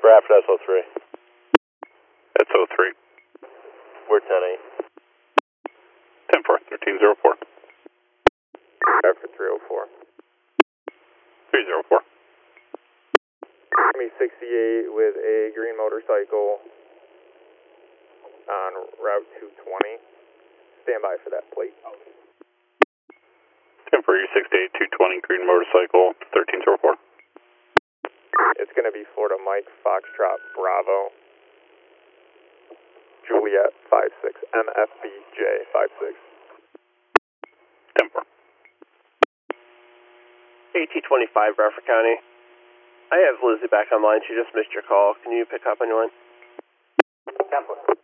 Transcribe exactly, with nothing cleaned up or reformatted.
Bradford S O three. S O three. We're ten eight. ten four, thirteen zero four. Bradford three oh four. three zero four. Me sixty-eight with a green motorcycle on Route two twenty. Stand by for that plate. ten four, sixty-eight, two twenty, green motorcycle, thirteen zero four. It's going to be Florida Mike, Foxtrot, Bravo, Juliet, five six, M F B J, five six. ten four. A T twenty-five, Bradford County. I have Lizzie back online. She just missed your call. Can you pick up on your line? ten four.